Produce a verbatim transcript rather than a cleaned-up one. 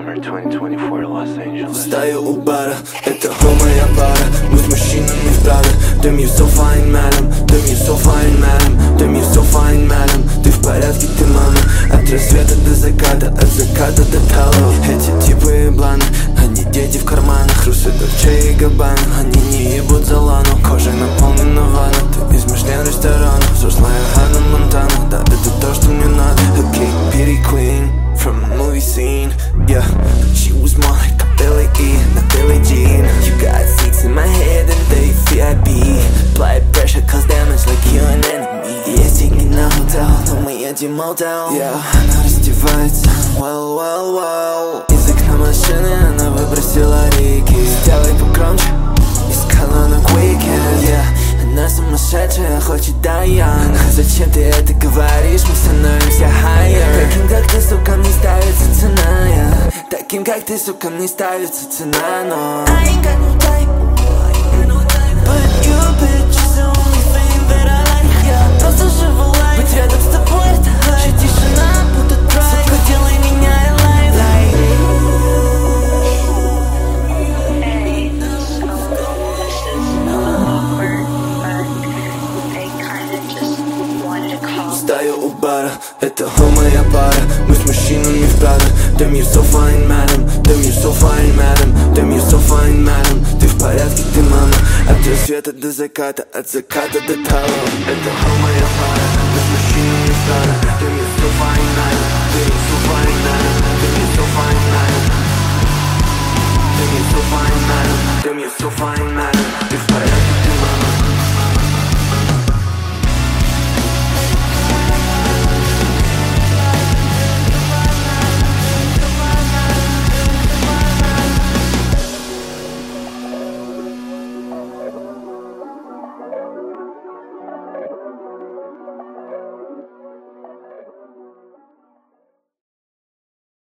Summer twenty twenty-four, Los Angeles. Стою у бара, это хо моя пара. Мы с мужчинами в Прада. Damn you so fine, madam. Damn you so fine, madam. Damn you so fine, madam. Ты в порядке, ты мама. От рассвета до заката, от заката до талого. Эти типы ебланы, они дети в карманах. Русы, Дольче и Габбана, они не ебут за лану. Кожа наполнена ванна, ты из Мишлен ресторанов. Взрослая Ханна Монтана, да, это то, что мне надо. Okay, Beauty Queen from a movie scene, yeah. She was more like a Billie E, not Billie Jean. You got seats in my head and they V I P. Apply pressure cause damage like you an enemy. Есть деньги на hotel, но мы едем motel. Yeah, она раздевается, well, well, well. Из окна машины она выбросила реки. Сделай погромче, из колонок Weekend, yeah. Она сумасшедшая, хочет Дайан. Зачем ты это говоришь, мы становимся higher. Таким как ты, сука, не ставится цена, yeah. Таким как ты, сука, не ставится цена, но I ain't got no time, but you bitch is the only thing that I like. Я просто живу лайф, быть рядом с тобой это хайп. Тишина, будто драйв, сука, делай меня alive, like. Стою у бара, это хо моя пара. Мы с мужчинами в Прада. Damn you so fine, madam. Damn you so fine, madam. Damn you so fine, madam. Ты в порядке, ты мама. От рассвета до заката, от заката до талого. Это хо моя пара. Мы с мужчинами в Прада. Damn you so fine, madam. Damn you so fine, madam. Damn you so fine, madam. Damn you so fine, madam. Damn you so fine, madam. Ты в порядке.